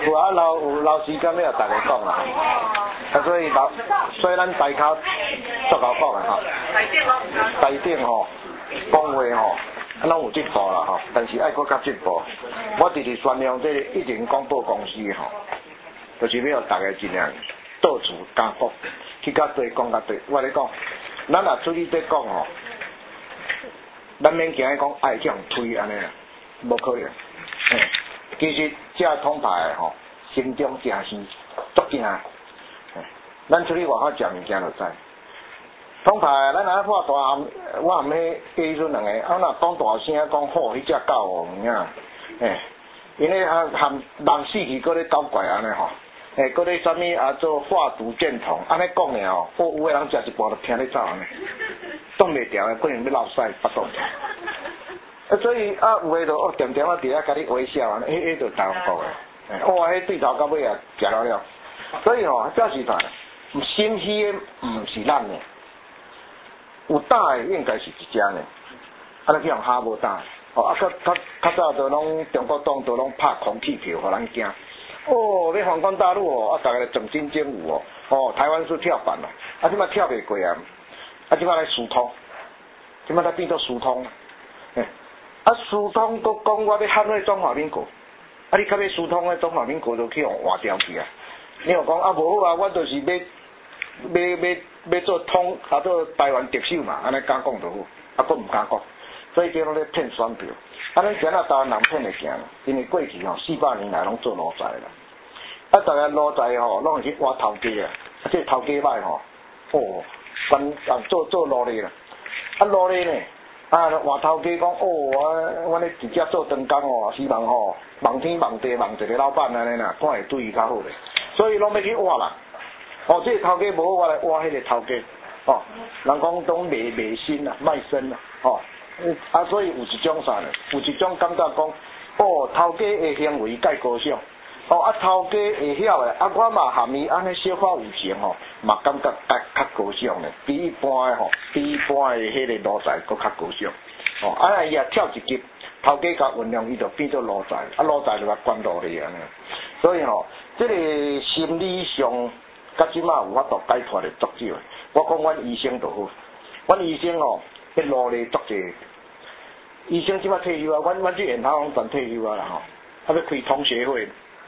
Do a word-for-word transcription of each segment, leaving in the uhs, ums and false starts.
有啊，留有留时间要大家讲啦。啊，所以留，所以咱大口足够讲啊吼。台顶吼，讲话吼，拢有进步啦吼，但是爱搁较进步。我直直宣扬这个一人广播公司吼，就是要大家尽量到处加讲，去较对讲较对。我咧讲，咱若出去在讲吼，咱免惊讲爱这样推安尼啦，无可能。嗯，其实这通牌吼，心中真是足惊。嗯，咱出去外口食物件就知。通牌，咱若画大汉，我含迄迄阵两个，啊若讲大声讲好，迄只狗哦，有影？诶，因为啊含人死去，搁咧搞怪安尼吼，诶，搁咧啥物啊做化毒箭筒，安尼讲尔哦，哦有个人食一半就听咧走安尼，挡袂牢诶，可能要落屎腹肚。啊，所以啊有诶就哦点点啊伫遐甲你微笑安尼，迄迄就台湾国诶，哇，迄对头到尾啊食了了，所以吼表示啥？心虚诶，毋是咱诶。有胆诶应该是一只呢，啊，咱去用哈无胆，哦，啊，较较较早都拢中国党都拢拍空气票，互咱惊。哦，要反攻大陆哦，啊，大家来整军精武哦，哦，台湾是跳板啦，啊，即摆跳袂过啊，啊，即摆来疏通，即摆来变做疏通，嘿，啊，疏通都讲我要捍卫中华民国，啊，你较要疏通诶中华民国就去用换掉去啊，你又讲啊无好啊，我就是要要要。要做通，啊做台湾特首嘛，安尼敢讲就好，啊，佫毋敢讲，所以叫拢咧骗选票。啊，咱今仔台湾人骗会行，因为过去吼四百年来拢做奴才啦，啊，大家奴才吼拢会去挖头家啊，啊，这头家歹吼，哦，关啊做做奴隶啦，啊奴隶呢，啊换头家讲哦，我我咧直接做长工哦，希望吼望天望地望一个老板安尼啦，看会对伊较好咧，所以拢要去挖啦。哦，这个头家无我来挖迄个头家，哦，人讲拢卖卖身啦，卖身啦，哦，啊，所以有一种啥呢？有一种感觉讲，哦，头家的行为介高尚，哦，啊，头家会晓的，啊，我嘛含伊安尼小可有情吼，嘛感觉较较高尚的，比一般的吼，比一般的迄个奴才佫较高尚，哦，啊，伊也跳一级，头家甲运用伊就变做奴才，啊，奴才就甲关落去安尼，所以吼，这个心理上。甲即马有法度解脱的足少的，我讲阮医生就好，阮医生哦，迄努力足济，医生即马退休啊，阮阮去研讨拢全退休啊啦吼，啊要开同学会，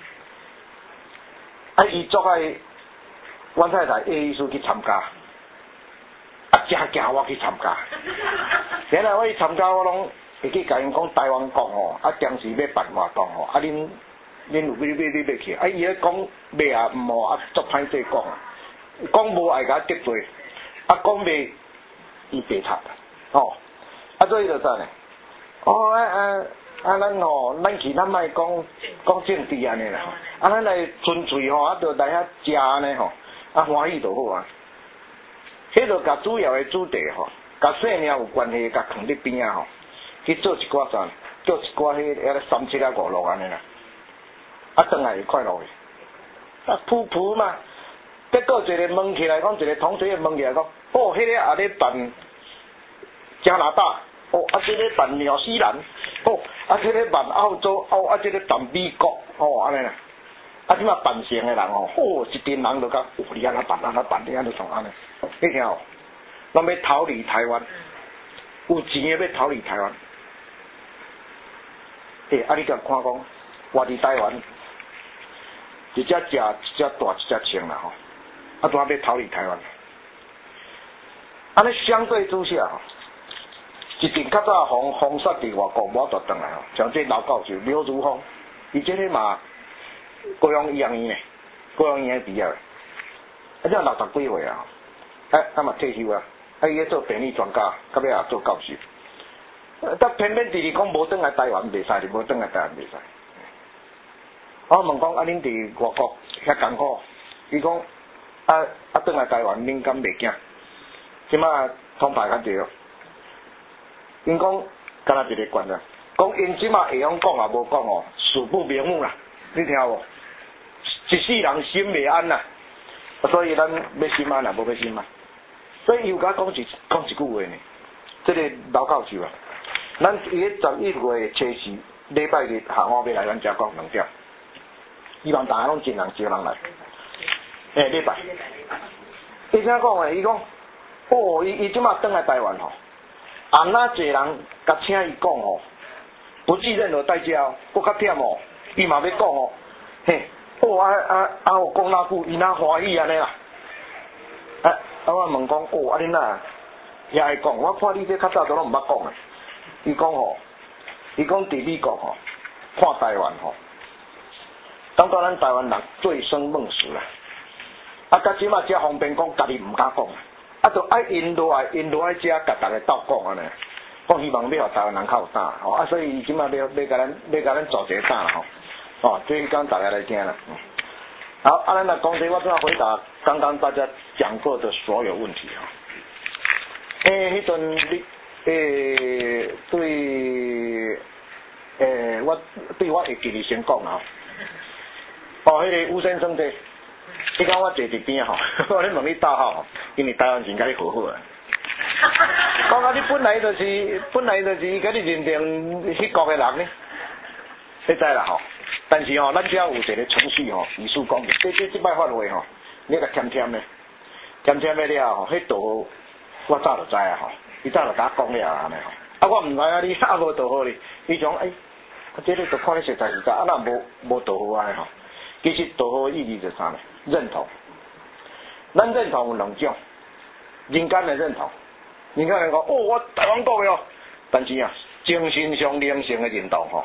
啊伊足爱，阮太太叶医师去参加，啊真惊我去参加，原来我去参加我拢会去甲因讲台湾讲哦，啊当时要办活动哦，啊恁。恁有要要要要去？啊，伊咧讲袂啊，毋好啊，足歹势讲啊，讲无爱甲得罪，啊讲袂伊白插，哦，啊所以就啥呢？哦啊啊啊，咱吼，咱去咱莫讲讲政治安尼啦，啊咱来纯粹吼，啊就来遐食安尼吼，啊欢喜就好啊。迄就甲主要的主题吼，甲性命有关系，甲放伫边啊吼，去做一寡啥，做一寡迄迄个三七啊五六安尼啦。啊，转来会快乐的，啊，噗噗嘛，结果一个问起来讲，一个同学问起来讲，哦，迄、那个也咧办加拿大，哦，啊，这个办纽西兰，哦，啊，这个办澳洲，哦，啊，这个办美国，哦，安尼啦，啊，即马办成的人哦，哦，一群人就讲，哦，你安那办，安那办，你安尼创安尼，你听哦，拢要逃离台湾，有钱的要逃离台湾，诶、欸，啊，你甲看讲，活伫台湾。一只食，一只大，一只轻啦吼，啊，拄仔要逃离台湾。安尼相对之下吼，一定较早红红煞伫外国无法度转来吼，像这老教授刘如风，伊这个嘛高雄医院院诶，高雄医院毕业诶，啊，这六十几岁啊，哎，啊嘛退休啊，啊伊咧做病理专家，到尾也做教授，啊，但偏偏直直讲无转来台湾袂使，无转来台湾袂使。我问讲啊，恁伫外国遐艰苦，伊讲啊啊，转来台湾恁敢袂惊？即马通牌较对哦。因讲敢若一个关啊，讲因即马会晓讲也无讲哦，死不瞑目啦，你听无？一世人心袂安啦，所以咱要心安啦，无要心安。所以又甲讲一讲一句话呢，即、这个老教授啊，咱伊个十一月初四礼拜日下午要来咱遮讲两点。 希望大家拢尽量招人来。诶，礼拜。伊怎讲诶？伊讲，哦，伊伊即马转来台湾吼，啊那侪人甲请伊讲吼，不计任何代价哦，佫较忝哦，伊嘛要讲哦，嘿，哦啊啊啊，有讲哪句，伊哪欢喜安尼啦。啊啊，我问讲，哦，啊恁哪也会讲？我看你这较早都拢毋捌讲诶。伊讲吼，伊讲伫美国吼，看台湾吼，感觉咱台湾人醉生梦死啦。啊，甲即马遮方便讲，家己毋敢讲，啊，就爱因落来，因落来遮，甲逐个斗讲安尼，讲希望要互台湾人较有胆吼，啊，所以伊即马要要甲咱要甲咱做一个胆吼，哦，这一讲大家来听啦。好，啊，咱来讲这，我正要回答刚刚大家讲过的所有问题哈。诶，迄阵你诶对诶，我对我会记哩先讲啦。哦，迄、那个吴先生这。你讲我坐伫边吼，我咧问你大好，因为台湾人甲你好好啊。讲啊，你本来就是本来就是伊甲你认定迄国诶人呢，你知啦吼。但是吼，咱遮有一个程序吼，艺术讲，这这这摆发话吼，你甲添添咧，添添咧了吼，迄道我早就知啊吼，伊早就甲我讲了安尼吼。啊，我毋知啊，你啊无道好哩，伊讲诶，啊这个就看你实在实在，啊咱无无道好安尼吼。其实道好意义是啥呢？认同，咱认同有两种，人间的认同，人家人讲哦，我台湾国的哦，但是啊，精神上灵性的认同吼，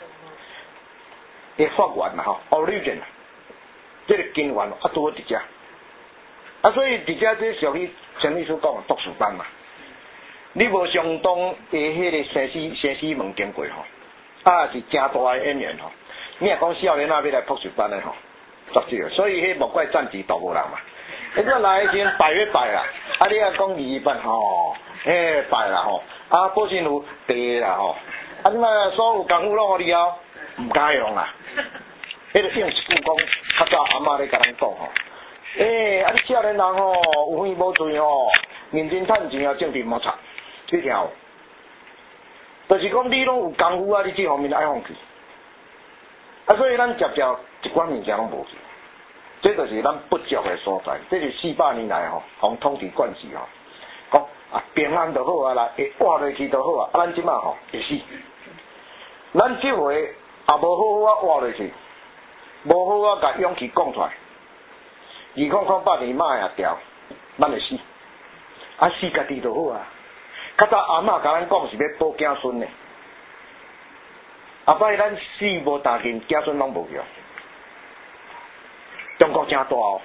的发源嘛吼，origin， 这个根源啊，拄好伫遮，啊，所以伫遮这属于陈秘书讲的读书班嘛，你无相当的迄个生死生死门经过吼，啊是正大的因缘吼，你若讲少年啊要来读书班的吼。足少，所以迄莫怪战绩都无人嘛。你这来先拜一拜啦，啊你啊讲二班吼，嘿拜啦吼，啊保证有地啦吼，啊你嘛所有功夫拢互你后，毋敢用啦。迄个用一句讲，较早阿嬷咧甲咱讲吼，诶、欸，啊你少年人吼有远无罪吼，认真趁钱啊，政治莫插，你听有？就是讲你拢有功夫啊，你这方面爱放弃。啊，所以咱接着一寡物件拢无去，这就是咱不足的所在。这是四百年来吼，互统治惯势吼，讲啊平安就好啊啦，会活落去就好啊。啊，咱即马吼会死，咱即回也无好好啊活落去，无好啊甲勇气讲出来，二空空百年马也掉，咱会死。啊死家己就好啊。较早阿嬷甲咱讲是要保子孙的。后摆咱死无大紧，子孙拢无用。中国真大哦，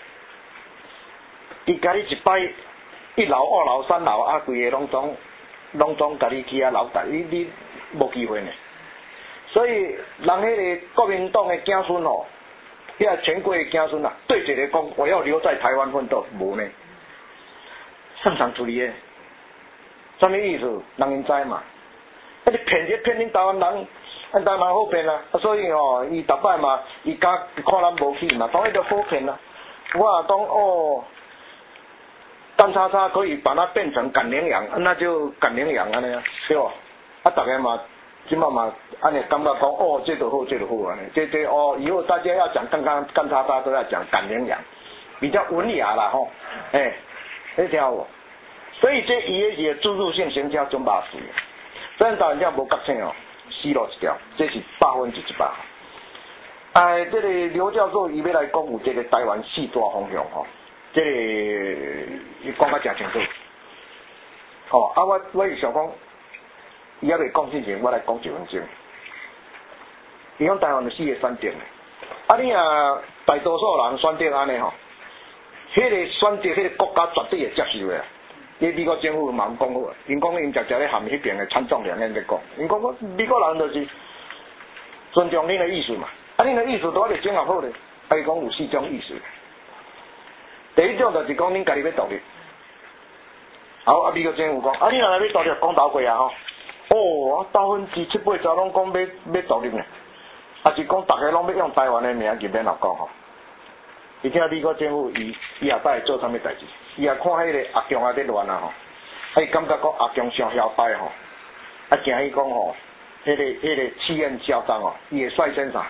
伊甲你一摆一老二老三老啊，规个拢总拢总甲你去啊老大，你你无机会呢。所以人迄个国民党的子孙哦，遐、那个、全国的子孙啊，对一个讲我要留在台湾奋斗，无呢，上场处理的，什么意思？人因知嘛？啊你骗这骗恁台湾人。咱台湾好骗啊，所以吼，伊逐摆嘛，伊敢看咱无起嘛，当然就好骗啦。我也讲哦，干叉叉可以把它变成赶羚羊，那就赶羚羊安尼啊，对吧？啊，大家嘛，即马嘛，安尼感觉讲哦，这就好，这就好安尼，这这哦，以后大家要讲刚刚干叉叉都要讲赶羚羊，比较文雅啦吼，哎、欸，你听有无？所以这伊个是注入性行销中巴水，咱台湾遮无觉醒哦。死路一条，这是百分之一百。哎，这个刘教授伊要来讲有这个台湾四大方向吼，这个伊讲甲诚清楚。哦，啊我我是想讲，伊还未讲之前，我来讲一分钟。伊讲台湾有四个选择，啊你啊大多数人选择安尼吼，迄、那个选择迄个国家绝对会接受的。你美国政府嘛讲好啊，因讲因直直咧含迄边的参众两人在讲，因讲我美国人就是尊重恁的意思嘛，啊恁的意思都咧整合好咧，啊伊讲有四种意思。第一种就是讲恁家己要独立，好啊美国政府讲，啊你若来要独立，讲倒过啊吼，哦百分之七八十拢讲要要独立呢，啊是讲大家拢要用台湾的名就免乱讲吼。而且美国政府伊伊也摆做啥物代志？伊也看迄个阿强啊在乱啊吼，啊伊感觉讲阿强上嚣摆吼，啊惊伊讲吼，迄、那个迄、那个气焰嚣张哦，伊会率先啥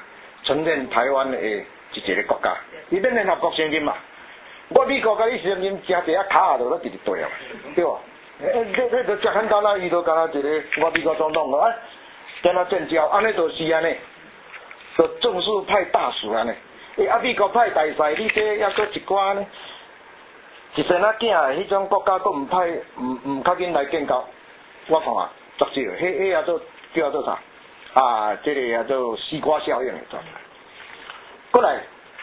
承认台湾的一一个国家，伊免联合国承认嘛。我美国甲你承认，真侪啊卡就都直直对啊，对无？诶，这这就真简单啦，伊就干那一个我美国总统啊，跟他建交，安尼就是安尼，就正式派大使安尼。诶，啊美国派大使，你这抑搁一寡呢？一生仔囝的迄种国家都唔派，唔唔较紧来建交，我看啊，足少，迄迄也做叫做啥？啊，这个也做西瓜效应的状态。过来，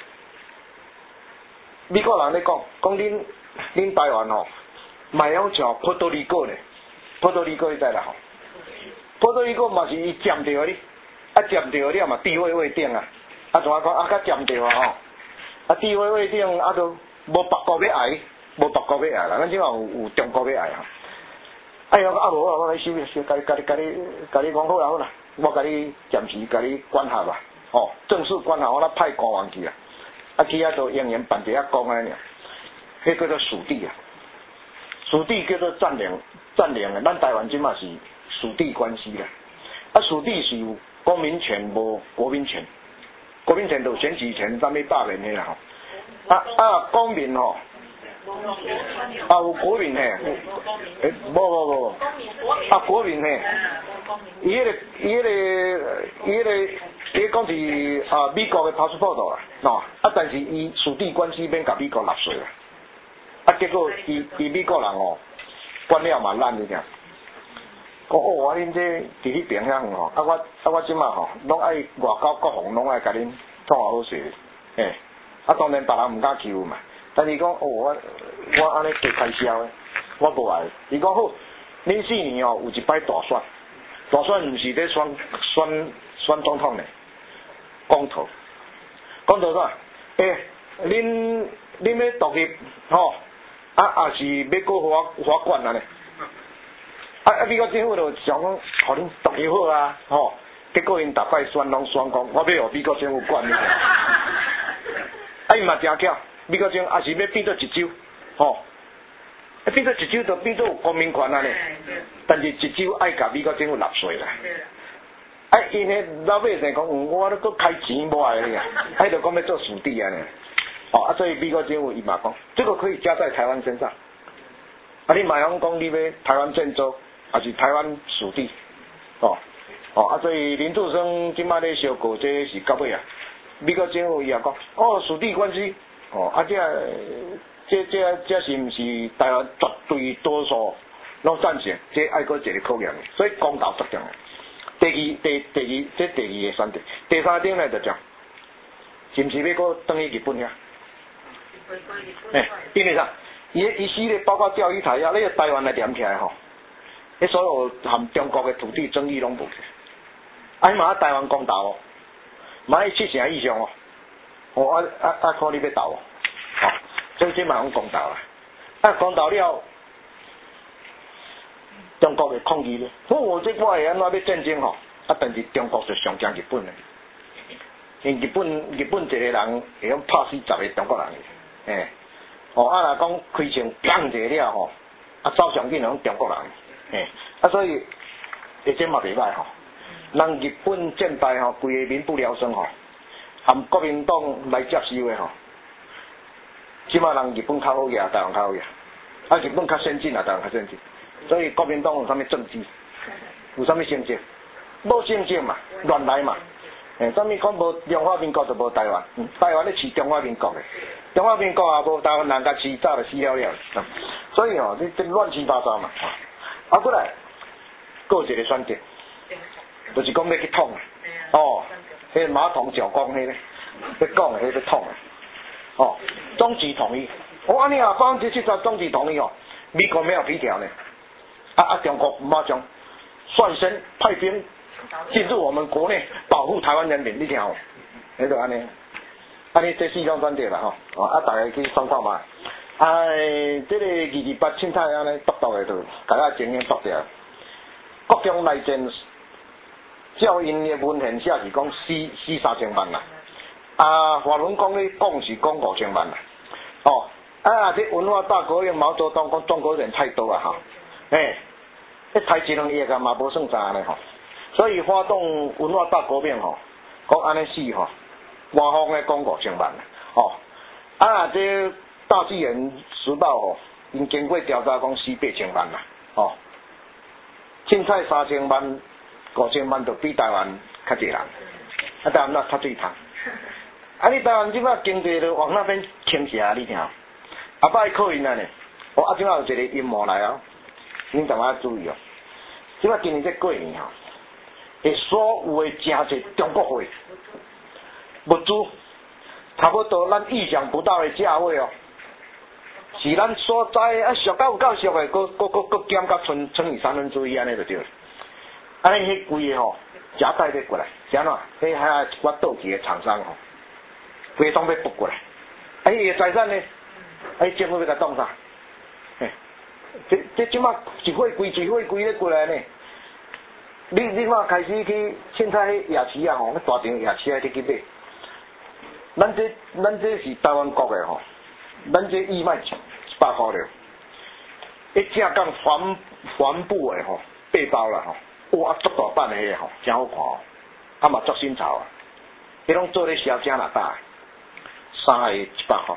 美国人咧讲，讲恁恁台湾吼，卖样像波多黎各呢，波多黎各你知啦吼，波多黎各嘛是伊占着哩，啊占着了嘛地位位顶啊，啊怎啊讲啊较占着啊吼，啊地位位顶啊都无别国要爱。无别国要爱啦，咱即马有有中国要爱哈。哎呀，啊无我我来收收，甲你甲你甲你甲你讲好啦好啦，我甲你暂时甲你管辖啦，哦，正式管辖我来派官员去啊，啊去遐做演员办一下讲安尼，迄叫做属地啊，属地叫做占领占领的，咱台湾即马是属地关系啦，啊属地是有公民权无国民权，国民权就选举权，啥物罢免的啦吼，啊啊公民吼。啊，有国民嘿，诶，无无无，啊国民嘿，伊迄个伊迄个伊迄个伊讲是啊美国的 passport 啦，喏，啊但是伊属地关系免甲美国纳税啦，啊结果伊伊美国人哦，管了嘛烂一点，讲哦，我恁这伫迄边遐远吼，啊我啊我即马吼，拢爱外交国防拢爱甲恁创好势，诶，啊当然别人毋敢欺负嘛。但是讲哦，我我安尼加开销的，我无爱。伊讲好，恁四年哦有一摆大选，大选毋是咧选选选总统的，公投，公投啥？诶、欸，恁恁要独立吼，啊也是要过法法管啊咧。啊啊！美国政府就想讲，互恁独立好啊，吼、哦。结果因逐摆选拢选讲，我要互美国政府管你。啊伊嘛真巧。美国政府也是要变做一州，吼、哦，啊变做一州就变做有公民权啊咧，但是一州爱甲美国政府纳税啦。啊，因迄老百姓讲，我咧搁开钱无爱咧，啊，就讲要做属地啊咧，哦，啊，所以美国政府伊嘛讲，这个可以加在台湾身上。啊，你马上讲你要台湾建州，还是台湾属地，哦，哦，啊，所以林志升即摆咧小过这是到尾啊，美国政府伊也讲，哦，属地关系。哦，啊，这这这这是毋是台湾绝对多数拢赞成？这爱搁一个考验，所以公道作重。第二、第第二，这第二个选择。第三点呢就讲，是毋是要搁转去日本遐？诶，因为啥？伊伊死咧，包括钓鱼台啊，那个台湾来连起来吼，迄所有含中国的土地争议拢无去。啊，嘛台湾公道哦，嘛迄七成以上哦。哦，啊啊啊！看你要斗哦，吼，所以即嘛讲公道啦。啊，公道了，中国会抗议咧。哦，这我会安怎要战争吼？啊，但是中国就上惊日本咧。因日本日本一个人会用拍死十个中国人嘅，诶，哦，啊若讲开枪砰一下了吼，啊走上紧拢中国人，诶，啊所以，而且嘛袂歹吼，人日本战败吼，规个民不聊生吼。含国民党来接收的吼，即马人日本较好呀，台湾较好呀，啊日本较先进啊，台湾较先进，所以国民党有啥物政绩，有啥物成绩，无成绩嘛，乱来嘛，诶，啥物讲无中华民国就无台湾，嗯、台湾咧饲中华民国的，中华民国也无台湾人家饲早就死了了，嗯、所以吼、哦，你这乱七八糟嘛，啊，过来，过一个选择，就是讲要去统啊，哦。迄个马桶脚光迄个，要讲的迄个统啊，哦，终极统一，我安尼啊，百分之七十终极统一哦，美国没有皮条呢，啊啊，中国马上率先派兵进入我们国内，保护台湾人民，你听哦，迄个安尼，安尼这四种选择啦吼，哦啊，大家去参考嘛，啊，这个二二八凊彩安尼督导的就大家经验督掉，国中内战。照因的文献写是讲四四三千万啦，啊，华伦讲咧讲是讲五千万啦，哦，啊，这文化大革命毛泽东讲中国人太多啊哈，诶，迄台一两亿嘛无算啥呢吼，所以发动文化大革命吼，讲安尼死吼， 官方咧讲五千万啦，哦，啊这大纪元时报哦，因经过调查讲四八千万啦，哦，凊彩三千万、五千万就比台湾较济人，啊台湾那较水通，啊你台湾即摆经济就往那边倾斜，你听，后摆靠因啊呢，哦啊即摆有一个阴谋来啊，恁大家注意哦，即摆今年这过年吼，会所有的真侪中国货物资，差不多咱意想不到的价位哦。是咱所在啊，俗到有够俗的，搁搁搁搁减到剩剩余三分之一安尼就对了。安尼迄贵的吼，夹带要过来，是安怎？迄遐我倒去的厂商吼，规拢要拨过来。啊，伊个财产呢？啊，政府要甲冻啥？嘿，这这即马一货贵一货贵咧过来呢。你你看开始去凊彩迄夜市啊吼，那大场夜市啊去去买。咱这咱这是台湾国的吼。咱这义卖一百块了，一正讲帆帆布的吼，八包啦吼，哇，足大版的迄个吼，真好看哦，啊嘛足新潮啊，迄拢做咧销正哪大，三个一百块。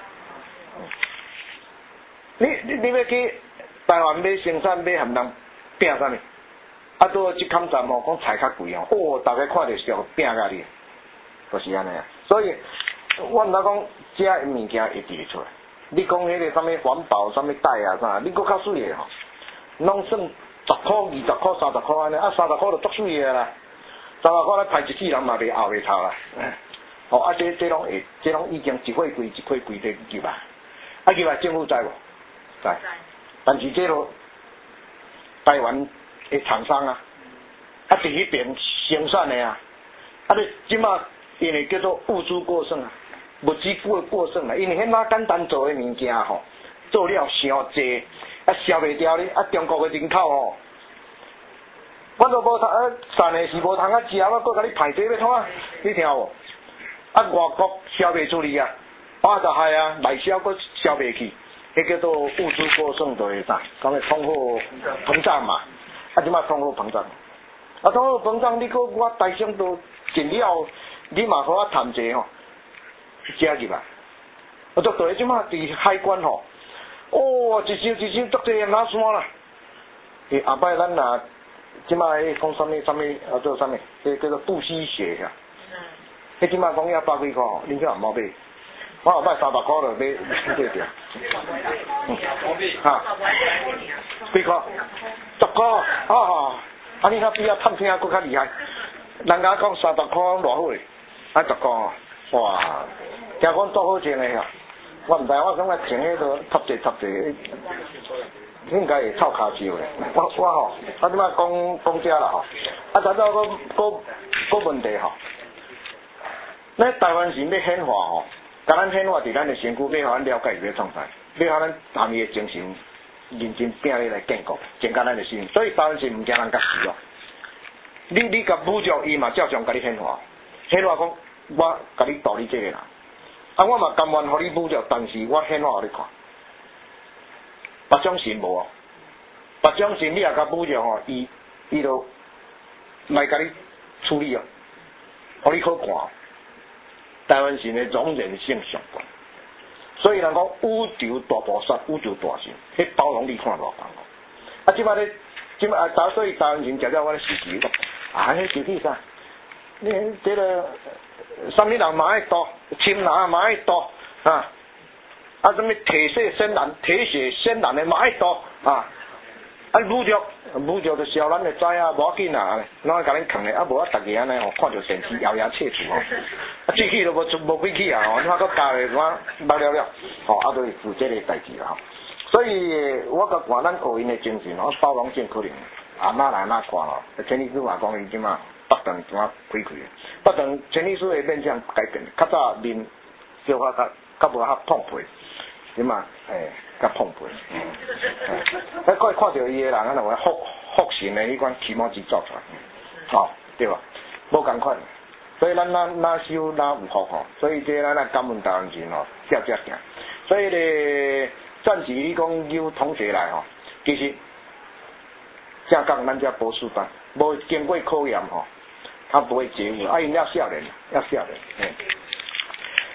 你你你要去台湾买生产买含人拼啥物？啊，到即坎站吼，讲菜较贵哦，哦，大家看着俗拼甲你，就是安尼啊，所以。我毋知讲遮个物件会伫出来。你讲迄个啥物环保、啥物袋啊啥，你搁较水个吼，拢算十箍、二十箍、三十箍安尼，啊三十箍就足水个啦，三十箍咧排一世人嘛袂后袂透啦。哦，啊这这拢会，这拢已经一块贵一块贵的入来，啊入来政府知无？知。但是这落台湾的厂商啊，啊伫迄边生产的啊，啊你即马因为叫做物资过剩啊。物资过过剩啦，因为迄哪简单做诶物件吼，做了伤济，啊销袂掉咧，啊中国诶人口吼，我都无通啊，散诶是无通啊食，我搁甲你排队要创啊，你听无？啊外国销袂出去啊，我就害啊，内销搁销袂去，迄叫做物资过剩就会啥，讲诶通货膨胀嘛，啊即马通货膨胀，啊通货膨胀，你搁我台商都进了，你嘛互我趁者吼。加入啊！我足对，即马伫海关吼，哦，一箱一箱足济人拿山啦。诶，后摆咱若即马迄讲啥物啥物啊做啥物？迄叫做不吸血呀。迄即马讲要百几箍吼，恁叫毋好买。我后摆三百箍就买买着。嗯。哈。几箍？十箍。啊哈！啊你较比较趁听搁较厉害。人家讲三十箍偌好嘞，啊十箍哦。哇！听讲多好穿的吼，我毋知，我感觉穿迄个插者插者，应该会臭骹手咧。我我吼，啊即摆讲讲遮啦吼，啊再再个个个问题吼，咱台湾是要显化吼，甲咱显化伫咱的身躯，要互咱了解要创啥，要互咱暗暝的精神认真拼咧来建国，增加咱的心。所以台湾是毋惊人家死哦。你你甲武将伊嘛照常甲你显化，显化讲。我甲你道理这个啦，啊，我嘛甘愿互你侮辱，但是我显化互你看。别种神无哦，别种神你也甲侮辱吼，伊伊就来甲你处理哦，互你好看。台湾神的容忍性上高，所以人讲宇宙大菩萨、宇宙大神，迄包容力看偌重。啊，即摆咧，即摆啊，打所以台湾神食了我咧时时讲，啊，迄是去啥？你这个。什么人嘛爱多，亲人嘛爱多啊！啊，什么铁血鲜蓝、铁血鲜蓝的嘛爱多啊！啊，侮辱侮辱就消咱的知啊，无要紧啊，拢爱甲恁扛咧，啊无啊，逐个安尼吼，看着电视咬牙切齿吼，啊，喙齿都无无几起啊，吼，你看佫加咧我捌了了，吼，啊，都是负这个代志啦吼。所以我甲看咱学因的精神吼，包容性可能啊哪来哪看咯，前提是话讲伊即嘛。北长怎啊开开？北长陈律师的面向改变，较早面小可较较无较澎湃，对嘛？诶，较澎湃。嗯，可以看到伊个人啊，就会复复神的迄款起毛机做出来，哦，对吧？无共款，所以咱哪哪修哪有好吼，所以这咱来感恩台湾人吼，接接行。所以咧，暂时你讲有同学来吼，其实正讲咱遮博士班，无经过考验吼。他不会结婚，啊，因要少年，要少年，嗯。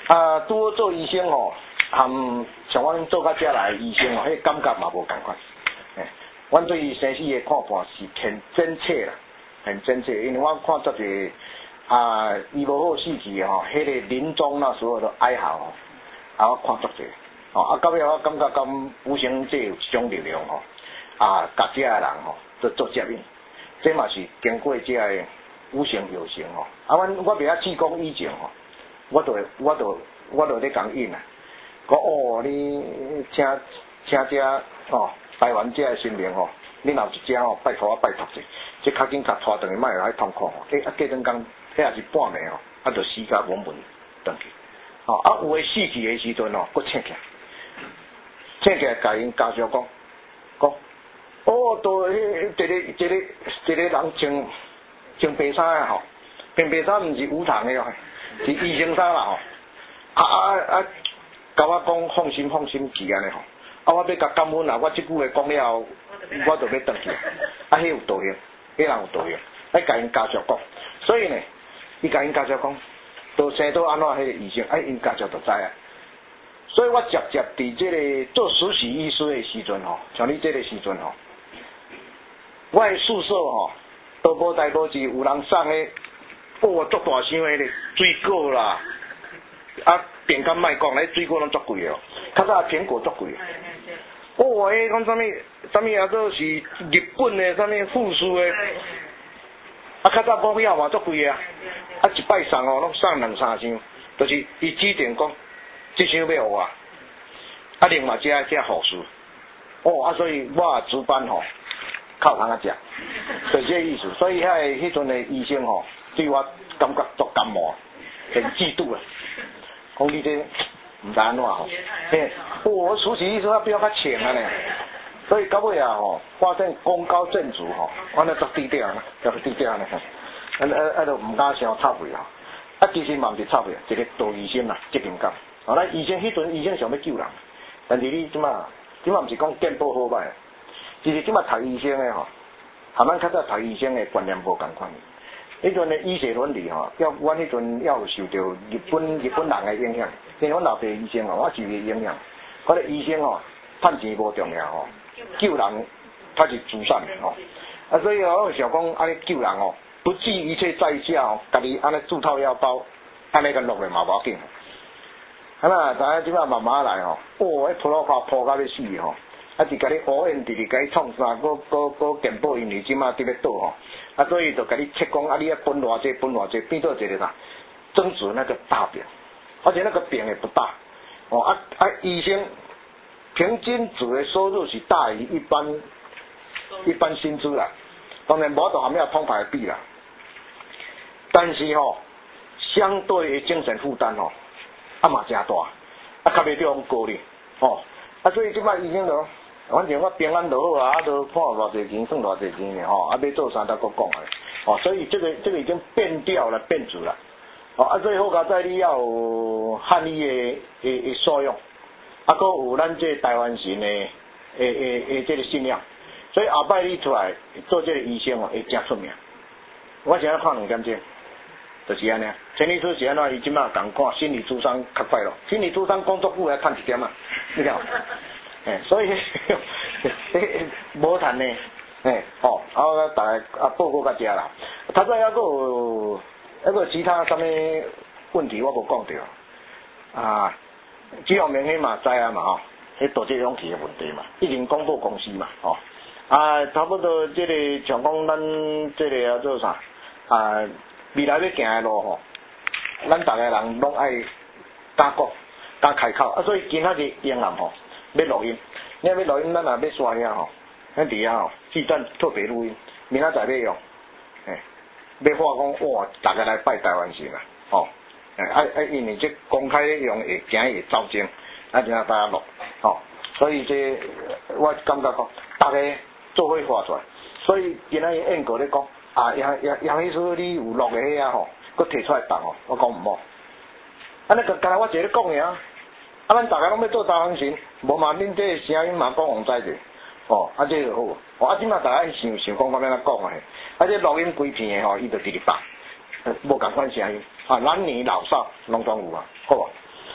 啊，拄好做医生吼，含像阮做到遮来医生吼，迄感觉嘛无共款。诶，阮对于生死的看法是很真切啦，很真切，因为我看足个啊，伊无好死去吼，迄个临终那所有的哀嚎吼，啊，我看足个，吼啊，到尾我感觉讲无形界有一种力量吼，啊，甲遮个人吼，做做接应，这嘛是经过遮个有形有形吼，啊，阮我袂晓气功以前吼。我就我就我就咧讲应啊，讲哦，你请请遮哦，台湾遮个新民吼，你若有一只吼，拜托我拜托者，即较紧甲拖转去，莫来痛苦吼。诶，啊，过阵讲，迄也是半暝吼，啊，就死甲稳稳转去。吼，啊，有诶死去诶时阵吼，佫醒起来，醒起来甲因家属讲，讲，哦，都迄一个一个一个人穿穿白衫啊吼，穿白衫毋是有糖诶哦。是医生衫啦吼，啊啊啊，甲我讲放心放心去安尼吼，啊我要甲感恩啦，我即句话讲了后，我就要转去，啊迄有道理，迄人有道理，爱甲因家属讲，所以呢，伊甲因家属讲，都生到安怎迄个医生，哎因家属就知啊，所以我直接伫即个做实习医师的时阵吼，像你即个时阵吼，我的宿舍吼，都无代无志有人送的。哦，足大箱诶咧，水果啦，啊，饼干卖讲，迄水果拢足贵哦，较早苹果足贵。哦，迄讲啥物啥物啊，都是日本诶，啥物富士诶，啊，较早股票嘛足贵啊，啊，一摆送哦，拢送两三箱，就是伊指定讲，即箱要互我，啊，另外遮遮护士，哦，啊，所以我值班吼，靠通啊食，就这意思，所以遐迄阵诶医生吼。对我感觉足感冒，很嫉妒啊！讲你这唔知安怎吼，嘿，我实习医生他比较较浅啊呢，所以到尾啊吼，发现功高震主吼，我那足低调啊，足低调呢，啊啊啊，都唔敢伤插嘴啊，啊其实嘛毋是插嘴，一个大医生啦，责任感。后来医生迄阵医生想要救人，但是你即马即马毋是讲健保好歹，其实即马读医生诶吼，含咱较早读医生诶观念无共款。迄阵诶医学伦理吼，要阮迄阵要受到日本日本人诶影响，因为阮老爸医生吼，我受伊影响。迄个医生吼，趁钱无重要吼，救人才是主善吼。啊，所以我想讲，安尼救人吼，不计一切代价吼，家己安尼自掏腰包，安尼个落来嘛无要紧。啊那知影即摆慢慢来吼，哦，迄拖罗卡拖到要死吼。啊，是甲你乌烟直直甲你创啥，搁搁搁健保因为即马伫咧倒吼，啊，所以就甲你切讲啊，你要分偌济分偌济，变做一个啥，增值那个大饼，而且那个饼也不大，哦啊啊，医生平均值的收入是大于一般一般薪资啦，当然无同含有通牌比啦，但是吼、哦，相对的精神负担吼，啊嘛真大，啊较袂叫讲高哩，哦，啊所以即摆医生就。反正我平安就好啊，啊，都看偌济钱，算偌济钱呢吼，啊，要做啥才搁讲啊，哦，所以这个这个已经变调了，变质了，哦，啊，所以好佳在你要有汉语的的的素养，啊，搁有咱这台湾人的诶诶诶这个信仰，所以后摆你出来做这个医生哦，会真出名。我现在看两点钟，就是安尼，陈律师是安怎，伊即马共看心理咨商较快乐，心理咨商工作部来趁一点啊，你看。诶，所以无谈呢，诶，哦，啊，大家啊报告到遮啦。头先还有还有其他什么问题我无讲到啊，只方面迄嘛知啊嘛吼，迄导致勇气的问题嘛，已经公布公司嘛，吼、哦，啊，差不多即、这个像讲咱即个啊做啥啊，未来要行的路吼，咱大家人拢爱敢讲敢开口啊，所以今仔日英男吼。要录音，你要录音，咱也要刷遐吼，咱伫遐吼，记段特别录音，明仔载要用，诶，要话讲哇，大家来拜台湾神啦，吼，诶，啊啊，因为这公开用会惊会走精，啊，怎啊大家录，吼，所以这我感觉讲，大家做伙发出来，所以今仔日演过咧讲，啊，杨杨杨医师你有录的遐吼，佮摕出来放吼，我讲毋好，啊，那个刚才我一个咧讲尔。啊，咱大家拢要做台湾神，无嘛恁这个声音嘛讲互知者，哦，啊这就好，哦啊即马大家想想讲我要安怎讲啊嘿，啊这录音规片的吼，伊就直直放，无共款声音，啊男女老少拢总有啊，好无？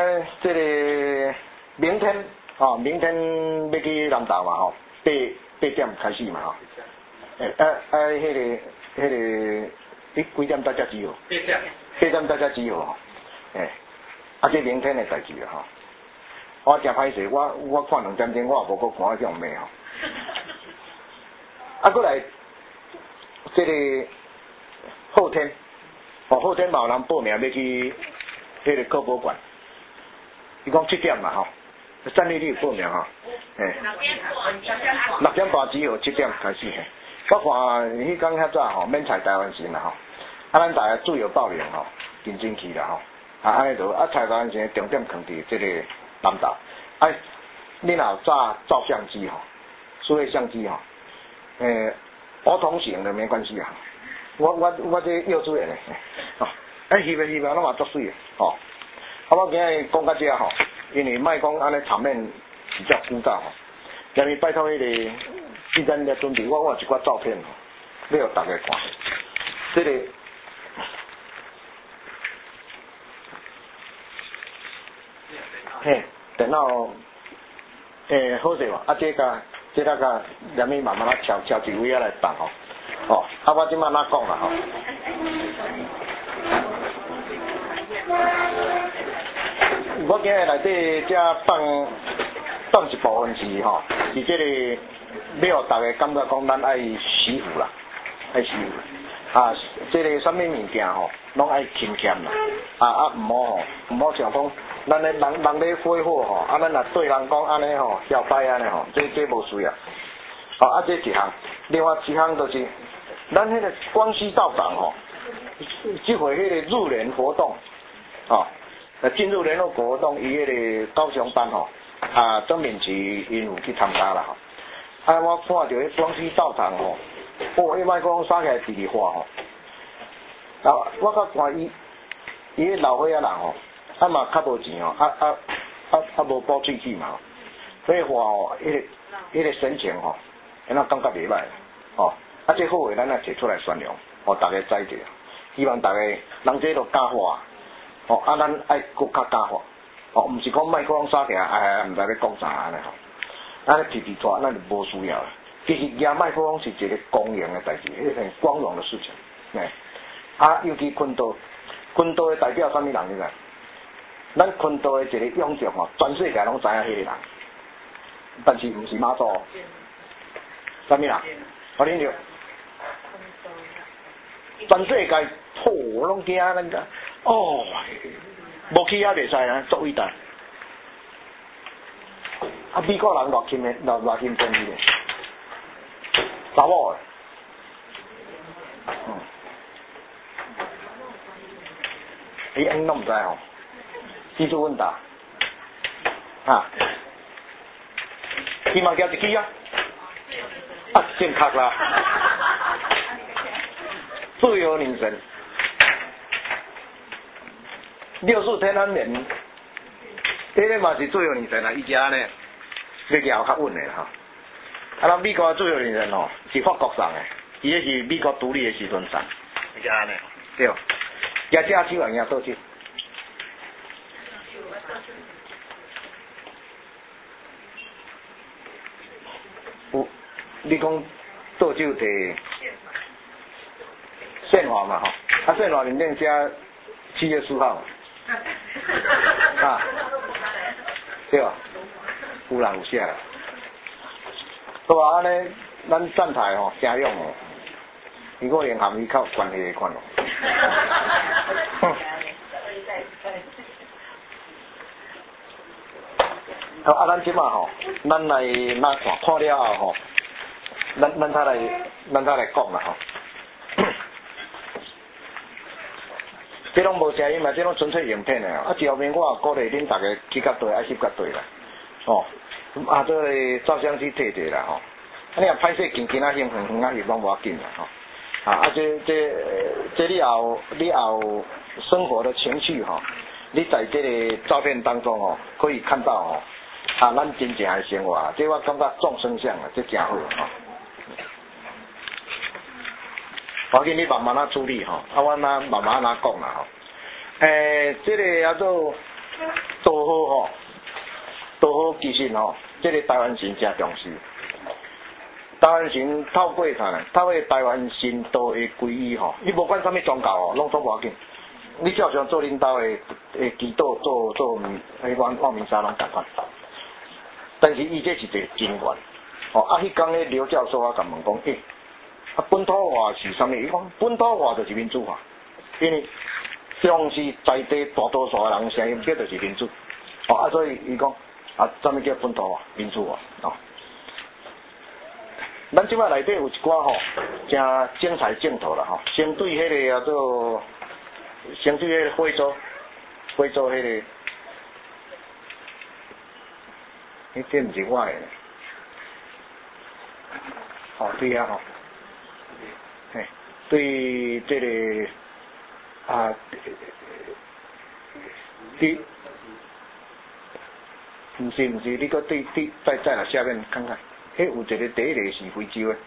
啊，这个明天哦，明天要去南投嘛吼，八八点开始嘛吼。诶啊啊，迄、那个迄、那个，你几点到遮集合？八点。八点到遮集合吼。诶，啊，这明天的代志啊吼。我真歹势，我我看两点钟，我也无搁看这种咩吼。啊，过来，这个后天，哦，后天嘛有人报名要去迄个科博馆，伊讲七点嘛吼，战力你有报名吼，嘿，六点半集合，七点开始嘿。我看迄讲较早吼，免采台湾线啦吼，啊，咱大家自由报名吼，认真去啦吼，啊，安尼就啊，采台湾线重点放伫这个南投，啊，你若有照照相机吼，数位相机吼。诶，儿童型的没关系啊，我我我这幼稚园的，哦，哎，翕的翕的，拢嘛足水的，哦，啊，我今日讲到这吼，因为莫讲安尼场面比较枯燥吼，今日拜托迄个记者咧准备，我我有一寡照片吼，要互大家看，这个，嘿，电脑，诶，好势无？啊，这个。即个个连咪慢慢啊调调一位啊来放吼，哦，啊我即摆哪讲啦吼，我今日内底只放放一部分是吼，是即个要互大家感觉讲咱爱惜福啦，爱惜福，啊，即个啥物物件吼，拢爱勤俭啦，啊啊毋好吼，毋好想讲。咱咧人人咧挥霍吼，啊，咱若对人讲安尼吼，嚣摆安尼吼，这这无需要。哦，啊，这一项，另外一项就是，咱迄个光熙道长吼，即回迄个入联活动，哦，呃，进入联合国活动，伊迄个高雄班吼，啊，曾敏琪因有去参加啦吼。啊，我看到迄光熙道长吼，哦，伊莫讲杀起来直直花吼。啊，我较看伊，伊迄老伙仔人吼。啊嘛较无钱哦，啊啊啊啊无补喙齿嘛，所以话哦，迄、那个迄、那个神情吼，咱感觉袂歹，哦，啊这好诶，咱也摕出来宣扬，互大家知着，希望大家人这都假话，哦，啊咱爱搁较假话，哦，毋是讲麦克风撒起来，哎，毋知咧讲啥安尼吼，咱咧皮皮拖，咱就无需要啦。其实举麦克风是一个公营诶代志，迄很光荣的事情，哎，啊，尤其昆岛，昆岛诶代表啥物人你知？咱昆岛的一个永续吼，全世界拢知影迄个人，但是毋是马祖，啥物人？我恁着，全世界好拢惊咱个，哦，无去遐袂使啊，足伟大。啊，美国人偌轻的，偌偌轻便宜的，查某的，嗯，伊安拢毋知吼。技术问答，啊，伊嘛交一支啊，啊，正确啦，自由女神，六四天安门，迄个嘛是自由女神啊，伊家呢，比较较稳的哈。啊，咱美国的自由女神哦，是法国送的，伊迄是美国独立的时阵送，伊家呢，对，也正手人也倒手。有，你讲倒手摕宪法嘛吼，啊宪法里面写七月四号，啊，对吧？有人有写啦，好啊，安尼咱站台吼真用哦，如果连含伊较有关系的款咯。好啊，咱即马吼，咱来那看看了后吼，咱咱再来咱再来讲啦吼。这拢无声音嘛，这拢纯粹影片的啊。后面我也鼓励恁大家去甲对，爱翕甲对啦。哦，啊，这个照相机摕摕啦吼。啊，你若歹势近近啊翕，远远啊翕拢无要紧啦吼。啊，啊这这这你后你后生活的情绪吼，你在这个照片当中哦，可以看到哦。啊，咱真正的生活，这我感觉众生相啊，这真好吼。我给你慢慢啊处理吼，啊，我那慢慢啊讲啦吼。诶，这个叫做做都好吼，都好，其实吼，这个台湾神真重视。台湾神透过啥呢？透过台湾神道的皈依吼，你无管啥物宗教哦，拢总无要紧。你只要想做领导的的祈祷，做做迄款望弥撒拢共款。但是伊这是一个真愿。哦，啊，迄天咧刘教授啊，甲问讲，诶、欸，啊，本土化是啥物？伊讲本土化就是民主化，因为重视在地大多数的人声音，这就是民主。哦，啊，所以伊讲啊，啥物叫本土化、民主化？哦，咱即摆内底有一寡吼，真精彩镜头啦吼，先对迄个叫做，先对迄个非洲，非洲迄个，迄这毋是我的。哦，对啊，吼，嘿，对这个啊，对，唔是唔是，你个对对再再来下面看看，迄有一个第一个是非洲的，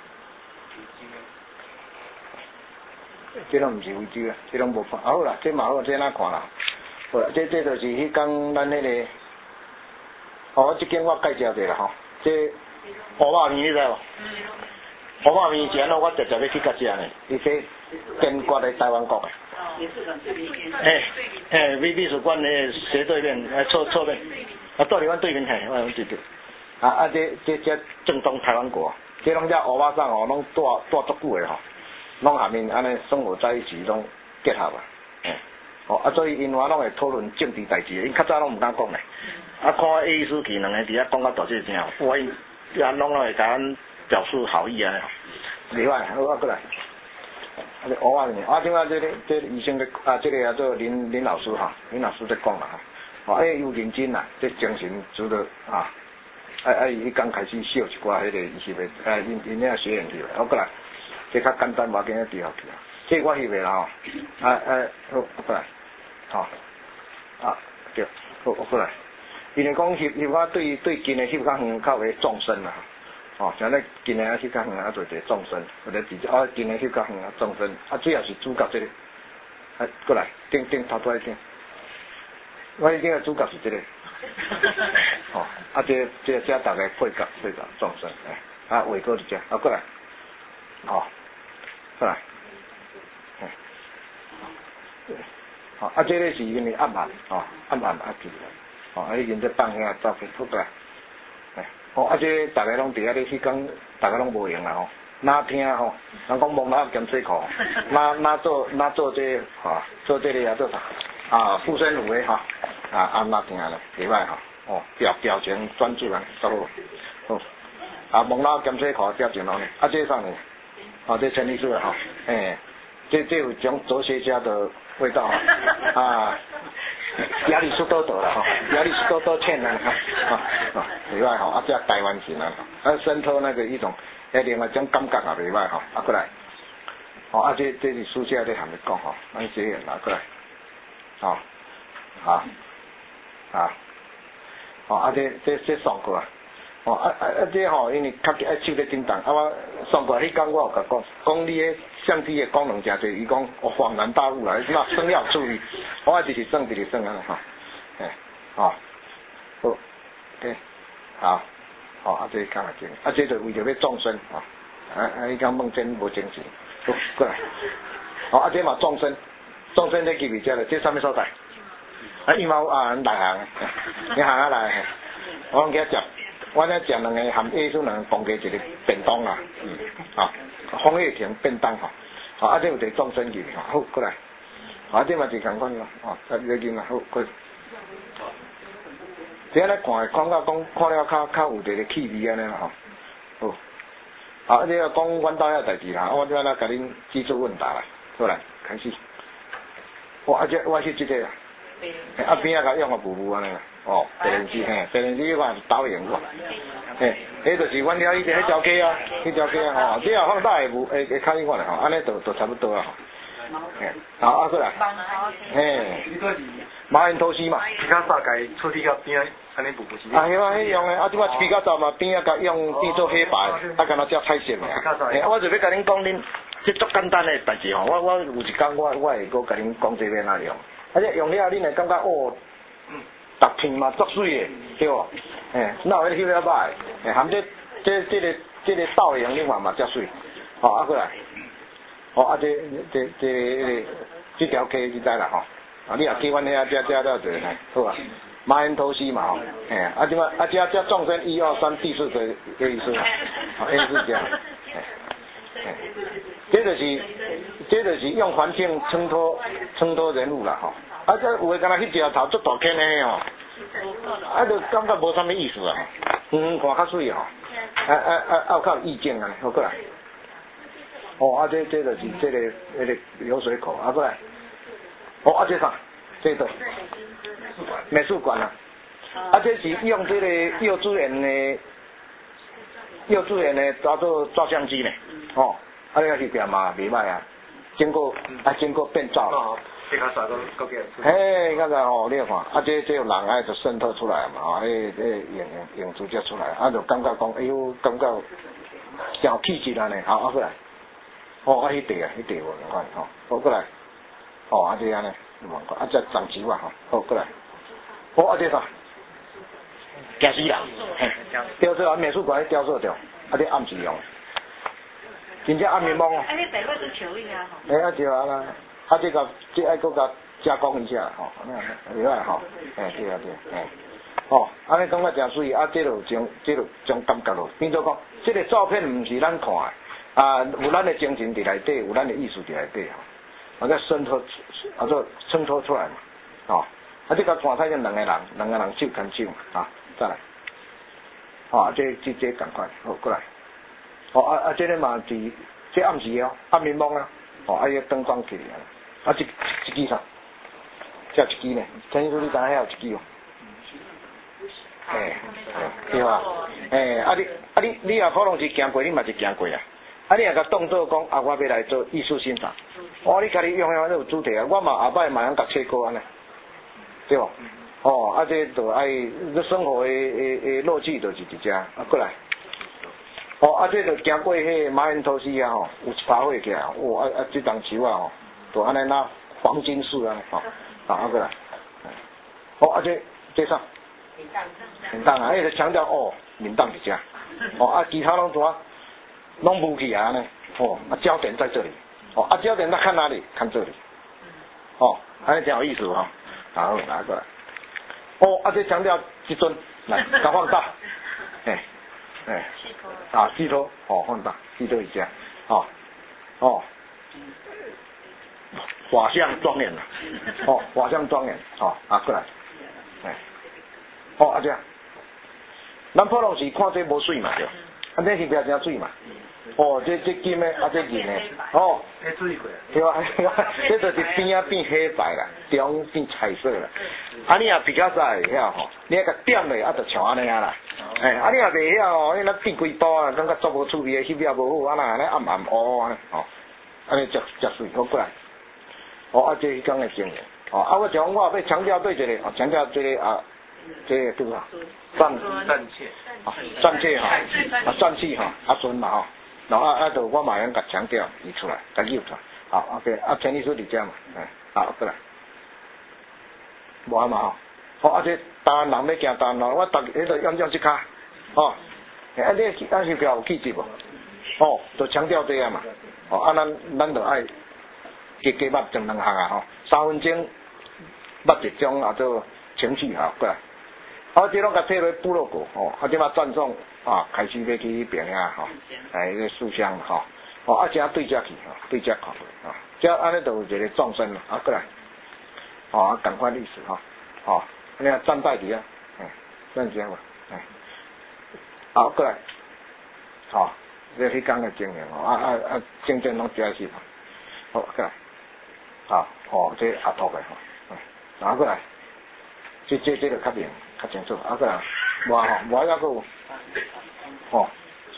这拢唔是非洲啊，这拢无看，好啦，这嘛好，这哪看啦？好啦，这这就是迄讲咱迄个，哦，这间我介绍者啦吼，这乌肉面你知无？乌肉面前咯，我直接要去甲食呢，伊这建国的台湾国的。哎哎，美美术馆的斜对面，呃侧侧面，啊，倒伫阮对面嘿，我对对。啊啊，这这这正宗台湾国，这拢只乌肉粽哦，拢带带足久的吼，拢下面安尼生活在一起，拢结合啊。哎，哦啊，所以因话拢会讨论政治代志，因较早拢毋敢讲嘞。啊，看A E书记两个伫遐讲到大这声，我因因拢会甲咱表示好意啊。另外，我过来。啊，这乌啊面，啊，另外这个这个医生咧，啊，这个叫做林林老师哈，林老师在讲啦哈，哦，哎，有认真啦，这精神值得啊，哎哎，伊刚开始秀一寡迄个伊翕的，哎，因因遐学员翕的，我过来，这较简单，我今日伫后去啊，这我翕的啦吼，哎哎，好，过来，好，啊，对，好，我过来，因为讲翕翕我对对近的翕较远，较为纵深啦。哦，像咧今年啊翕较远啊做一个纵深，或者直接哦今年翕较远啊纵深，啊主要是主角这个，啊过来，顶顶头多一点，我一定个主角是这个，哦，啊这这这大概配角配角纵深，哎，啊尾哥就这，啊过来，哦，过来，哎，好，啊这个是因为暗暗，哦暗暗啊记来，哦啊已经在放遐照片出来。哦，啊！这大家拢伫遐咧去讲，大家拢无用啦吼。哪听吼，人讲蒙哪兼水库，哪哪做哪做这吼、啊，做这个啊做啥？啊，附身有诶吼，啊啊哪听咧，袂歹吼。哦，表表情专注啊，都好。好，啊蒙哪兼水库表情咯呢？啊这上呢？哦这陈律师吼，诶，这这有种哲学家的味道哈，啊。亚里士多德了哈，亚里士多德欠人哈啊啊，另外哈，啊这台湾型啊，啊渗透那个一种，哎另外种感觉啊另外哈，啊过来，哦啊这这是书写在下面讲哈，咱写人拿过来，好，好，好，哦啊这这这送过啊，哦啊啊啊这吼，因为较爱手咧叮当，啊我送过迄天我有甲讲，讲你诶。相机的功能真侪，伊讲我恍然大悟啦，那算要注意，我直直算直直算啊哈，哎，好，好，对，好，好啊这讲来听，啊这就为着要纵身啊，啊啊伊讲梦真无精神，好过来，好啊这嘛纵身，纵身这记袂遮了，这啥物所在？啊羽毛啊内行，你行啊来，我讲去食，我咧食两个含 A 数两个公鸡一个便当啦，嗯，啊。枫叶田便当吼，啊，啊，这有一个纵身去吼，好过来，啊，这嘛是共款咯，哦，啊，你见啊，好过，这咧看看到讲看了较较有一个气味安尼啦吼，好，啊，这个讲阮兜遐代志啦，我这来甲恁技术问答啦，过来开始，哇，啊，这我是即个啦，啊边仔甲用个步步安尼啦，哦，白莲子嘿，白莲子我是导演过。嘿，迄就是阮遐伊个迄条街啊，迄条街啊吼，你若放大会无会会看你看咧吼，安尼就就差不多啊吼。嘿，好啊过来。嘿，马恩托西嘛。皮卡萨改处理到边啊，安尼步步是。啊，迄个迄用诶，啊，即摆皮卡萨嘛边啊甲用变做黑白，啊，敢若只彩色诶。嘿，我就要甲恁讲恁，即足简单诶代志吼，我我有一工我我会搁甲恁讲这边哪里用，而且用了恁会感觉哦， 逐片嘛足水的，对无？嘿，哪有迄翕了歹？嘿，含这这这个这个倒影你看嘛足水，吼啊过来，吼啊这这这这条溪就知啦吼，啊你也去阮遐遮遮了者好啊。马恩托西嘛吼，嘿，啊即摆啊遮遮纵深一二三第四个个意思嘛，啊 A 是这样，嘿，嘿，这就是这就是用环境衬托衬托人物啦吼，啊这有诶敢若迄条头足大片诶吼，啊就感觉无啥物意思啊，嗯看较水吼，啊啊啊啊有较有意境啊，好过来，哦啊这这就是这个那个流水口啊过来，哦啊这啥？这个美术馆啊，啊这是用这个幼稚园的幼稚园的当做照相机呢，哦，啊你去边嘛袂歹啊，经过啊经过变造了，这较啥个个变？嘿，那个哦，你看，啊这这有人啊就渗透出来嘛，啊，诶诶影影影直接出来，啊就感觉讲，哎呦，感觉真有气质啊呢，好啊过来，哦啊迄地啊，迄地我看吼，好过来，哦啊这样呢。啊，这长球啊，吼，好过来，好啊，这啥？惊死人，嘿，雕塑啊，美术馆雕塑着，啊，这暗时用，真正暗暝蒙哦。啊，你白话都球伊啊，吼。哎啊对啊啦，啊这个这爱搁甲加工一下，吼，另外吼，哎对啊对，哎，哦，安尼感觉真水，啊这就种这就种感觉咯，变做讲，这个照片唔是咱看的，啊有咱的精神伫内底，有咱的艺术伫内底吼。啊，个渗透，啊，做衬托出来嘛，哦，啊，这个看睇见两个人，两个人手牵手嘛，啊，再来，哦，这这这赶快，好过来，哦啊啊，这个嘛是，这暗时哦，暗暝蒙啊，哦，啊，伊灯光起来，啊，这这支啥？这一支呢？陈叔，你知影遐有一支哦？诶，对吧？诶，啊你啊你你也可能是行过，你嘛是行过啊。啊！你也甲当做讲啊，我要来做艺术欣赏。哦，你家己用用有主题啊，我嘛后摆嘛通甲切割安尼，对无？哦，啊这就爱你生活的的的乐趣就是伫遮，啊过来。哦，啊这就经过迄马恩托西啊吼，有一趴火起来，哦啊啊这当球啊吼，就安尼拿黄金树啊吼，啊啊过来。哦啊这这啥？闽当啊，迄个强调哦，闽当伫遮。哦啊，其他拢怎？拢无去啊呢，哦，啊焦点在这里，哦啊焦点在看哪里？看这里，哦，还挺有意思哈、哦，好拿过来，哦啊这强调这尊来，甲放大，哎哎，啊寄托，哦放大，寄托一下，哦哦，画像庄严了，哦画像庄严，哦啊过来，哎，哦啊这样，咱普通是看这无水嘛对。啊，这是标真水嘛？哦，这这金的，啊这银的，哦，黑水过，对啊，这就是边啊变黑白啦，中变彩色啦。啊，你也比较在遐吼，你个点嘞，啊就像安尼啊啦。哎，啊你也袂晓哦，你那变规刀啊，感觉做无趣味，翕也无好，啊那安尼暗暗乌安尼，哦，安尼足足水，好过来。哦，啊这迄讲的经验，哦，啊我讲我要强调对这个，哦强调这个啊。这个对吧？战战切，啊战切哈，啊战气哈，啊孙嘛哈，然后啊啊就我马上甲强调移出来，甲扭出来，好 OK， 啊陈律师你这样嘛，哎，好过来，无啊嘛吼，好啊这单人要行单人，我逐迄个用用即卡，哦，啊你咱是标有气质无？哦，就强调这样嘛，哦啊咱咱就爱加加捌整两项啊吼，三分钟捌一种啊做情绪哈过来。啊，这拢甲贴落部落格吼，啊，即马赞颂啊，开始要去平啊吼，哎，个书香吼，哦，啊，遮对遮去吼，对遮看啊，遮安尼就有一个纵深啦，啊，过来，哦，啊，赶快历史吼，哦，你看站在底啊，哎，这样嘛，哎，好过来，好，这迄讲的经验吼，啊啊啊，正正拢遮是，好过来，好，哦，这阿托的吼，嗯，拿过来，这这这个较明。较清楚，啊个人，无吼，无还佫有，吼，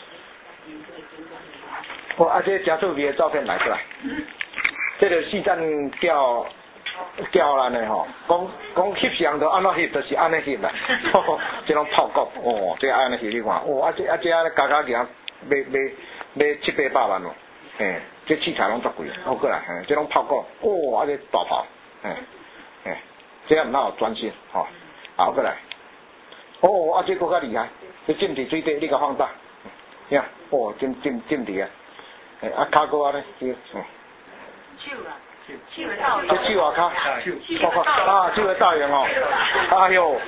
哦，啊这真趣味的照片来过来，这个四站吊吊咱的吼，讲讲翕相就安怎翕，就是安尼翕啦，这种泡角，哦，这安尼翕你看，哦，啊这啊这安尼加加起来，买买买七八百万咯，嘿，这器材拢足贵，好过来，嘿，这种泡角，哦，啊这大泡，嘿，嘿，这样哪有专心，吼。 好过来。哦，啊，这个较厉害，你浸伫水底，你甲放大，呀，哦，浸浸浸伫啊，诶，啊，骹哥咧，嗯， 手啦，手的倒这手啊骹，我看啊，手的倒影哦，哎哟，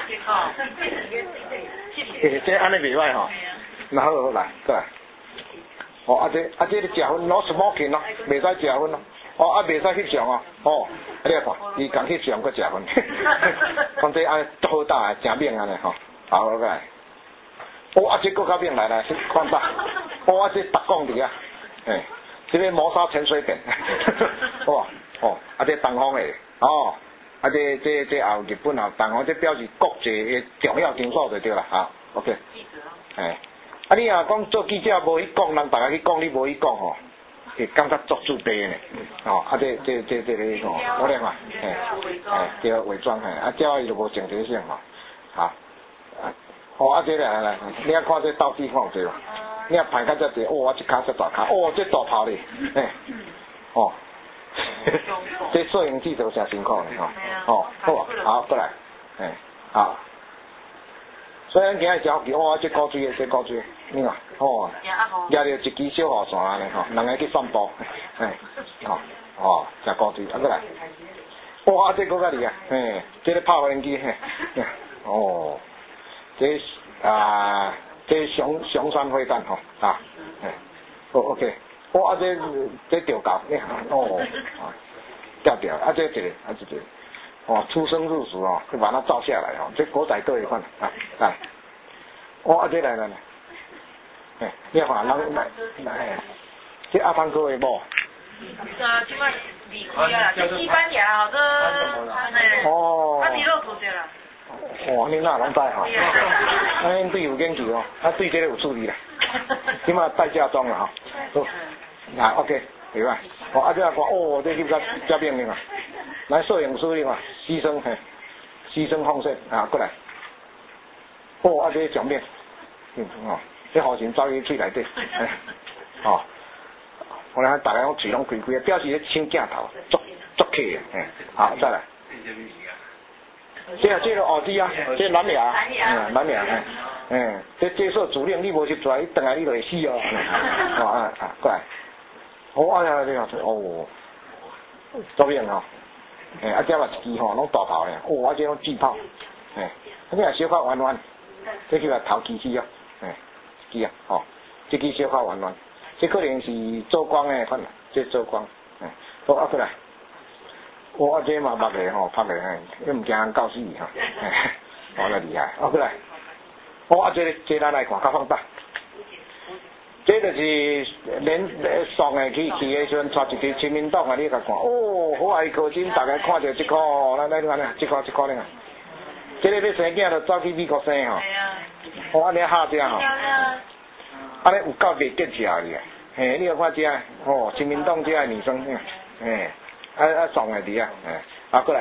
诶，这安尼袂歹吼，那好好来，过来，哦，啊这啊这咧食薰攞 smoking 咯，袂使食薰咯，哦，啊袂使翕相哦，哦，啊你看，伊讲翕相佮食薰，讲这安好大，真猛安尼吼，好过来。哦，啊，这个较面来来，放大。哦，啊，这特讲的啊，诶，这个磨砂潜水艇，哇，哦，啊，这东方的，哦，啊，这这这也有日本啊，东方这表示国际的重要场所就对啦，好 ，OK， 诶，啊，你啊讲做记者无去讲，人大家去讲，你无去讲吼，会感觉作自卑呢，哦，啊，这这这这个吼，我咧看，诶，诶，叫伪装嘿，啊，叫伊就无正题性吼，好。哦，啊，这来来，你啊看这斗地看有对吧？你啊排较只济，哦，啊一骹只大骹，哦，这大炮咧，诶，哦，这摄影记者真辛苦咧，吼，哦，好，好，过来，诶，好，虽然今日小气，哦，这高水的，这高水的，你看，哦，抓着一支小雨伞安尼吼，两个去散步，诶，哦，哦，真高水，啊过来，哦，啊这个较厉害，嘿，这个拍飞机，嘿，哦。这啊，这上上山会战吼啊，哎，哦 OK， 哦啊这这钓到，你看哦，啊，钓钓，啊这一个啊这个，哦出生入死哦，去把它照下来哦，这狗仔队的款啊，来，哦啊这来来来，哎，你看人来来，这阿芳哥的某。 啊，即摆离开啊，这西班牙哦，这， 哦， 啊，离落土着啦。 哦，你哪拢知吼？啊，恁对有研究哦，啊对这个有处理啦。起码带嫁妆了哈。好，啊 OK， 明白。哦，啊这样看，哦，这翕较较面面啊。来摄影师的嘛，牺牲嘿，牺牲奉献啊，过来。哦，啊这个上面，嗯哦，这好像走去嘴内底，哎，哦，我来大家拢嘴拢开开，表示咧抢镜头，足足客的，哎，好，再来。这啊，这个奥迪啊，这蓝牙，嗯，蓝牙，哎，嗯，这接受指令，你无翕出来，等下你就会死哦。哦啊啊，过来，哦啊呀，这个哦，左边吼，哎，啊这嘛一支吼，拢大炮的，哦，啊这种巨炮，哎，啊这啊小可弯弯，这叫头机器哦，哎，机啊，哦，这支小可弯弯，这可能是做光的款，这做光，哎，好啊过来。我、哦、这嘛捌的吼，拍的嘿，你唔惊人搞死伊哈，哇，那厉害，哦过来，哦啊这这咱来看，较放大，这就是连送的去去的时阵，带一支亲民党啊，你甲看，哦，好爱高金，大家看到这颗，来来看呢，这颗这颗呢，这个要生囝就走去美国生吼，哦安尼下只吼，安尼有够袂结实哩，嘿，你要看这，哦，亲民党这个女生，嘿。啊啊，送来滴啊，哎，啊过来，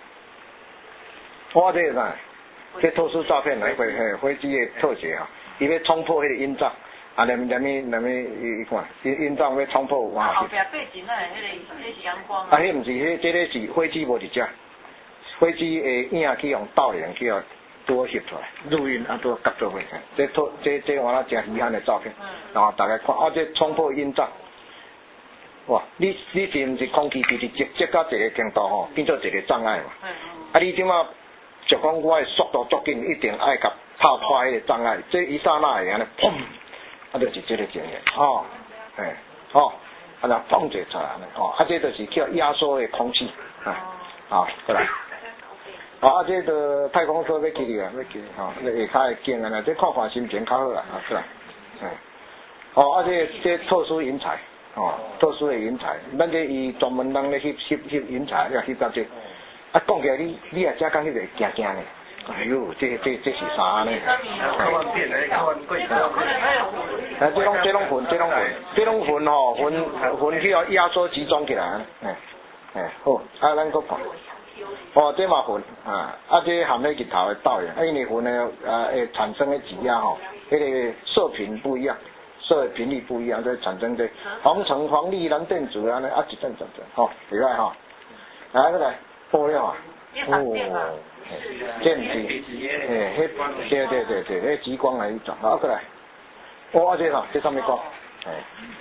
我这个啥？这特殊照片来回嘿飞机的特写哈，伊要冲破迄个阴罩，啊，连连咪连咪伊看，阴阴罩要冲破哇！ 后壁背景那迄个迄是阳光啊。 啊，迄毋是，迄这个是飞机无伫遮，飞机的影去用倒影去哦，多翕出来，录音啊多夹做伙，这特这这我那真稀罕的照片，然后大家看，啊这冲破阴罩。哇！你你是毋是空气直直接接到一个程度吼，变做一个障碍嘛？嗯嗯。啊，你即马就讲我的速度足紧，一定爱甲拍破迄个障碍，这一刹那会安尼砰，啊，就是这个情形，哦，哎，哦，啊，那砰就出来安尼，哦，啊，这就是叫压缩的空气，啊，好，过来，哦，啊，这个太空车要去哩啊，要去，吼，那下骹会见安尼，这看看心情较好啦，啊，过来，嗯，哦，啊，这这特殊云彩。哦，特殊的云彩，咱这伊专门人咧翕翕翕云彩，要翕到这。啊，讲起来你你也只讲迄个惊惊的，哎呦，这这这是啥呢？看完片来看完贵。啊，这种这种云，这种云，这种云吼，云云去要压缩集中起来，哎哎好，啊咱搁看。哦，这嘛云啊，啊这含咧日头的倒影，啊因为云呢呃会产生的挤压吼，迄个射频不一样。射频率不一样，就产生这黄橙黄绿蓝靛紫啊，啊一阵阵阵，吼，厉害哈，来过来，爆料啊，哦， 这毋是，诶，迄，对对对对，迄极光来一种，好过来，哇，这啥？这上面光，诶，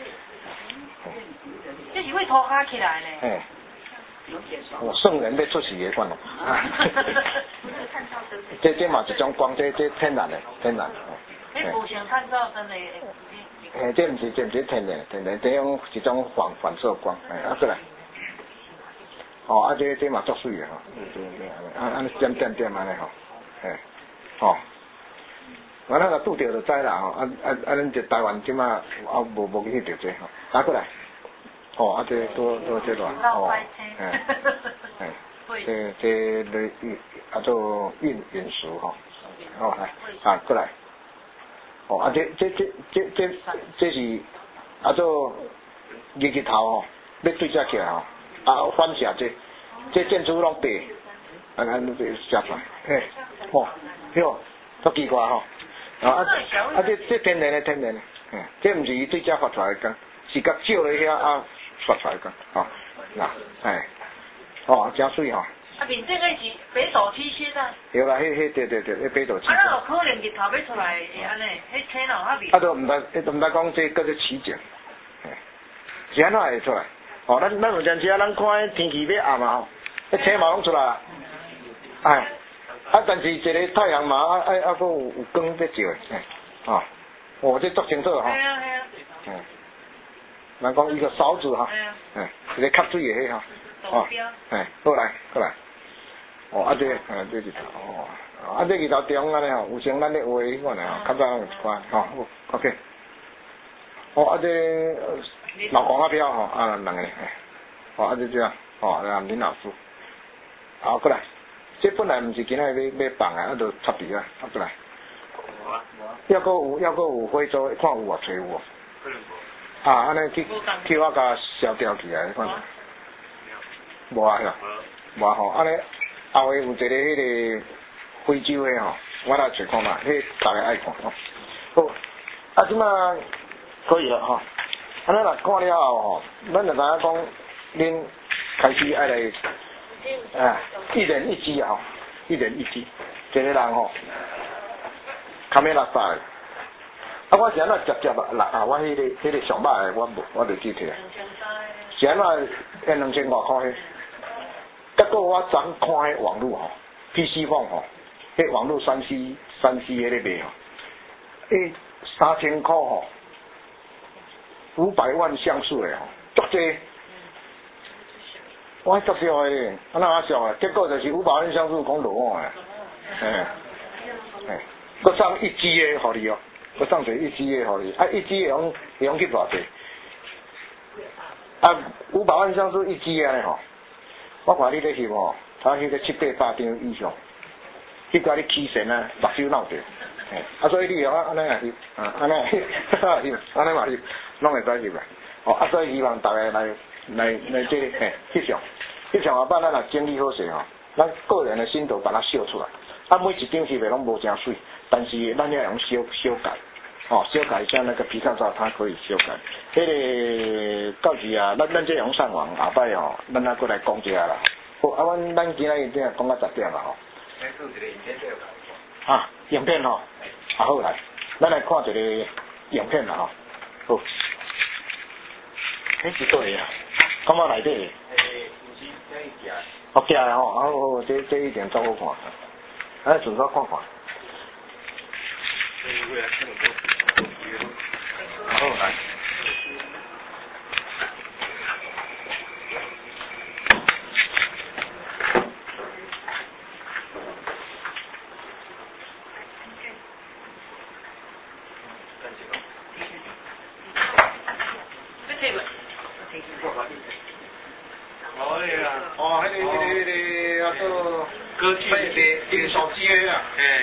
这是会拖卡起来呢。 诶，我圣人要出世的款咯。这这嘛一种光，这这天然的，天然。 你无想探照灯的。 诶，这毋是，这毋是天然，天然这种一种反反射光，诶，啊过来。哦，啊这这嘛足水的吼，对对，安安尼点点点安尼吼，嘿，吼，我那个拄着就知啦吼，啊啊啊，恁这台湾即马啊无无去着这吼，打过来，哦，啊这多多这段，哦，嘿，嘿，这这类运啊做运运输吼，哦来，啊过来，哦啊这这这这这这是啊做日日头吼，要对遮起来吼。啊，反射这这建筑拢白，啊啊，你写出来，嘿，哦，哟，足奇怪吼，啊啊啊，这这天然的天然的，嗯，这毋是伊对遮发出来的光，是甲照咧遐啊发出来的光，吼，嗱，哎，哦，真水吼。 啊，面顶个是北斗七星啊。 对啦，迄迄对对对，迄北斗七星。 啊，那有可能日头要出来会安尼，迄天咯较面。 啊，都毋知，都毋知讲这叫做起景，是安怎会出来？哦，咱咱有阵时啊，咱看天气要暗啊，迄天嘛拢出来啊，哎，啊，但是一个太阳嘛，啊啊啊，佫有有光要照的，哦，哦，这足清楚吼。 系啊系啊。 嗯，人讲伊个勺子哈，嗯，一个吸水的迄哈，哦，哎，过来过来，哦，啊这，嗯，这日头，哦，啊这日头中安尼吼，有时咱咧画迄款的吼，较早有一款，吼 ，OK， 哦，啊这。老黄阿飘吼，啊两个，哦啊就这样，哦啊林老师，好过来，这本来毋是今仔要要放啊，啊就插鼻啊，啊过来，要搁有要搁有火做，看有啊，找有啊，啊安尼去去我甲烧掉起来，看，无啊啦，无吼，安尼后尾有一个迄个非洲的吼，我来找看嘛，迄大家爱看吼，好，啊即马可以了吼。安尼若看了后吼，咱就知影讲，恁开始爱来，啊，一人一机啊，一人一机，一个人吼，卡咩垃圾的，啊，我是安怎接接啊，啊，我迄、那个迄、那个上歹的，我无，我袂记摕啊，是安怎变两千外块迄，结果我昨看迄网络吼 ，P C 网吼，迄网络三 C 三 C 迄个卖吼，诶，三千块吼。五百万像素的吼，足济，我足少的，安那啊少啊？结果就是五百万像素讲落啊，哎，哎，佮送一 G 的互你哦，佮送一一 G 的互你，啊一 G 的用用去偌济？啊五百万像素一 G 的吼，我看你咧翕吼，他迄个七八百张以上，迄甲你起神啊，目睭闹着，哎，啊所以你啊安尼啊翕，啊安尼翕，安尼嘛翕。拢会使入来，哦，啊，所以希望大家来来来这个嘿翕相，翕相后摆咱若整理好势吼，咱个人的心得把它秀出来，啊，每一张翕的拢无正水，但是咱要用修修改，哦，修改一下那个皮卡照，它可以修改。迄、那个到时啊，咱咱这用上网后摆吼，咱啊过来讲一下啦。好，啊，阮咱今仔日这讲到十点啦吼。啊，影片吼，啊好来，咱来看一个影片啦吼，好。迄是对啊，感觉内底？诶，唔是，这一件。哦，假的吼，啊好好，这这一定足好看，啊，自个看看。好来。哦，迄个、迄个、迄个啊，做歌曲的连手机的啊，嘿，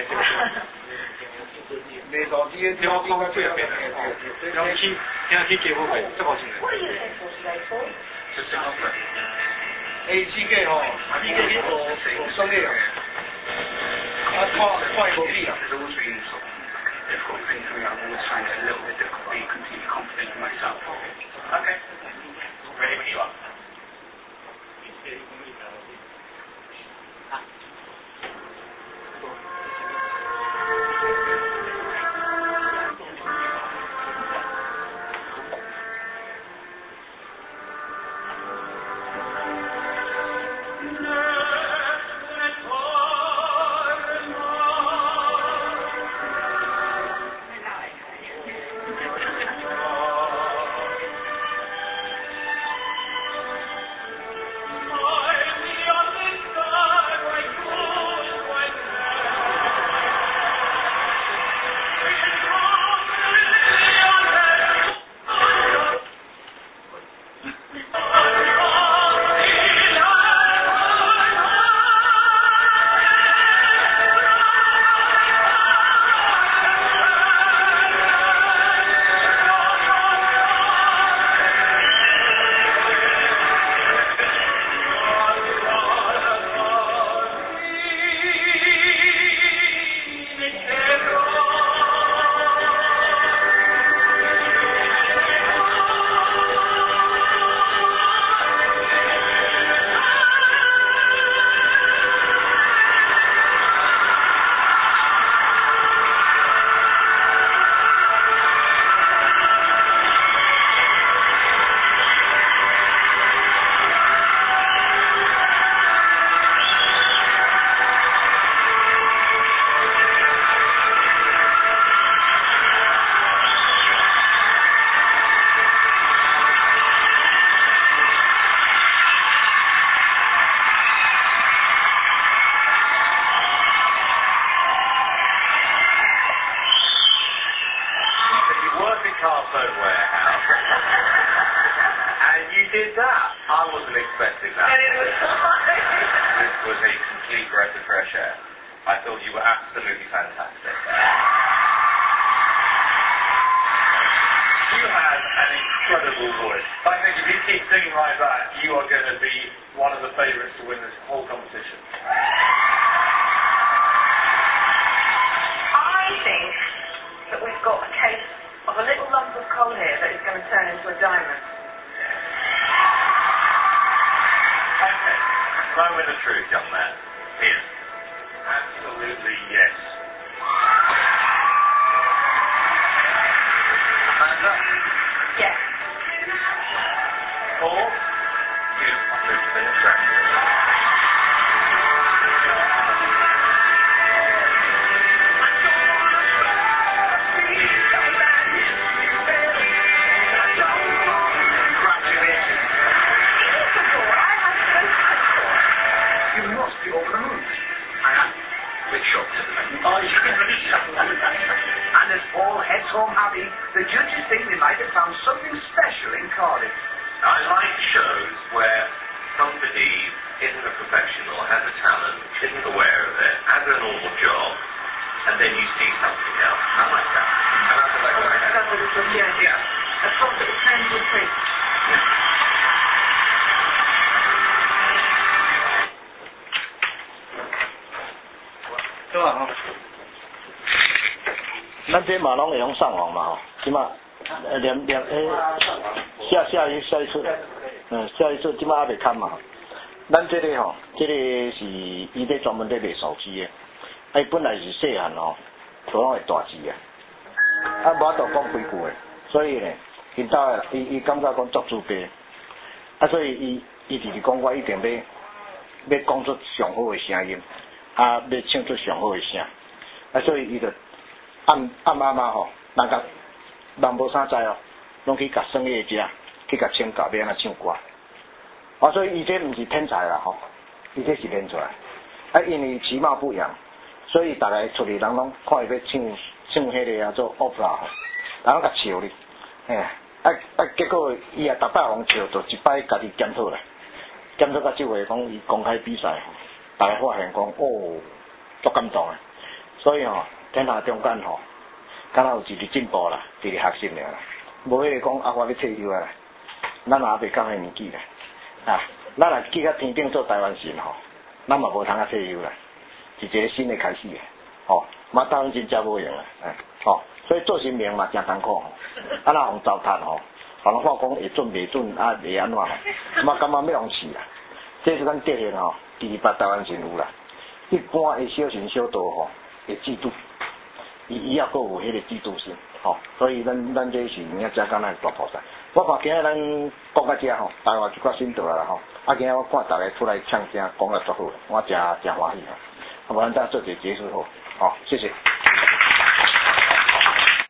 连手机的，听我讲到最后边，用去听去结婚会，这个钱。A 四 K 吼，四 K 去学学生的，啊，看看无比啊。OK， ready when you are. Absolutely, yes. Amanda? Yes. Paul? You have been attractive. And as Paul heads home happy, the judges think they might have found something special in Cardiff. I like shows where somebody isn't a professional, has a talent, isn't aware of it, has a normal job, and then you see something else. I like that. I like that. I like that. That's what it's yeah. Yeah. A sort of tangible thing. 对吧？吼，咱这嘛拢会用上网嘛吼，即马呃连连诶下下一下一次，嗯下一次即马还袂看嘛。咱这个吼，这个是伊咧专门咧卖手机的，啊伊本来是细汉吼，都拢会大字的，啊无法度讲几句的，所以呢，因兜伊伊感觉讲足自卑，啊所以伊伊就是讲我一定要要讲出上好的声音。啊，要唱出上好的声，啊，所以伊就暗暗暗嘛吼，人甲人无啥知哦，拢去甲算乐家，去甲请教要安怎唱歌，啊，所以伊这毋是天才啦吼，伊这是练出来，啊，因为其貌不扬，所以大家出去人拢看伊要唱唱迄个啊做 opera 吼，人拢甲笑哩，嘿，啊啊，结果伊也逐摆互笑，就一摆家己检讨啦，检讨到即回讲伊公开比赛吼。大家发现讲，哦，足感动诶，所以吼、哦，天下中间吼，敢若有一日进步啦，一日学习了啦，无迄个讲啊，我要退休啊，咱也未到迄年纪啦，啊，咱若记到天顶做台湾神吼，咱嘛无通啊退休啦，是一个新的开始诶，吼、哦，嘛台湾神真无用啦，哎，吼、哦，所以做新名嘛真艰苦吼，啊若互糟蹋吼，互人看讲会准袂准啊，会安怎吼，嘛感觉要互试啦，这是咱德行吼。第二台湾神有啦，一般的小神小道吼，会嫉妒，伊伊也阁有迄个嫉妒心，吼、哦，所以咱咱这是影遮敢若大菩萨。我看今日咱讲到遮吼，台湾就较心得啦吼，啊今日我看大家出来唱声讲得足好，我真真欢喜吼，啊，无咱再做一个结束好，好、哦，谢谢。